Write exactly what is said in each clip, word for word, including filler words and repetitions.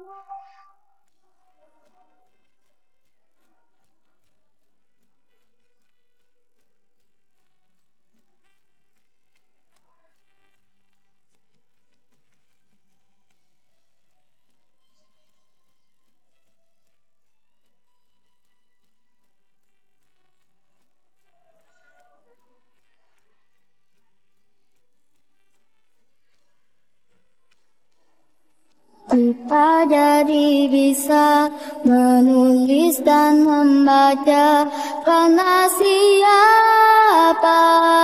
Kita jadi bisa menulis dan membaca karena siapa?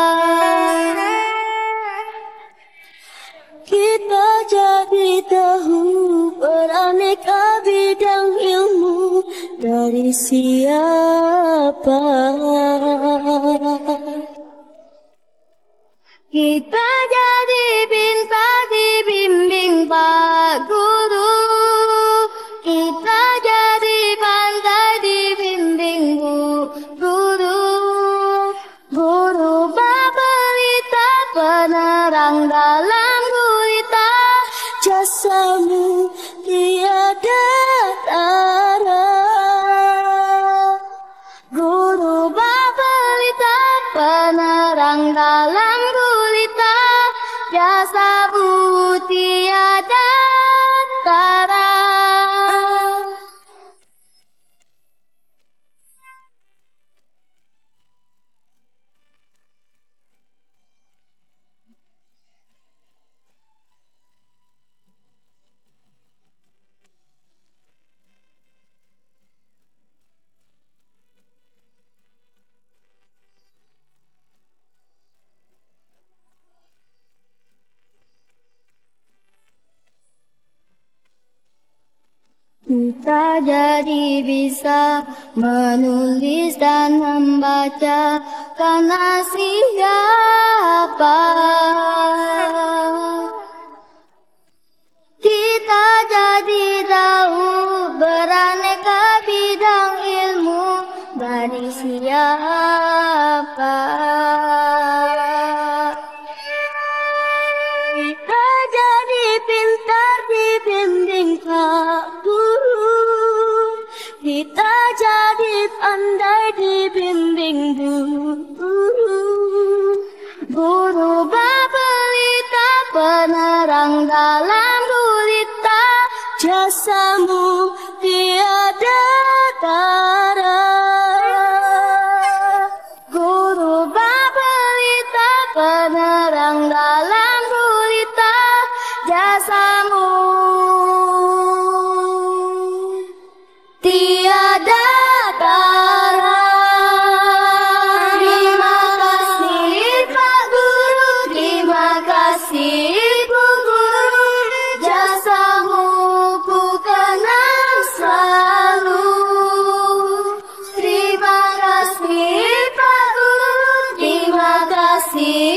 Kita jadi tahu beraneka bidang ilmu dari siapa? Kita jadi pintar dibimbing Pak Guru. Kita jadi pandai dibimbing Bu Guru. Guru babelita penerang dalam gurita. Jasamu tiada tara. Guru babelita penerang dalam gurita. Jasamu tiada tara. Kita jadi bisa menulis dan membaca karena siapa? Kita jadi tahu beraneka bidang ilmu dari siapa? Kita jadi pintar dibimbing Pak Guru. Kita jadi pandai dibimbing Bu Guru. Guru babelita penerang dalam gurita. Jasamu tiada tara. Guru babelita penerang dalam gurita. Jasamu tiada tara. Terima kasih Pak Guru, terima kasih Bu Guru. Jasamu ku kenang selalu. Terima kasih Pak Guru, terima kasih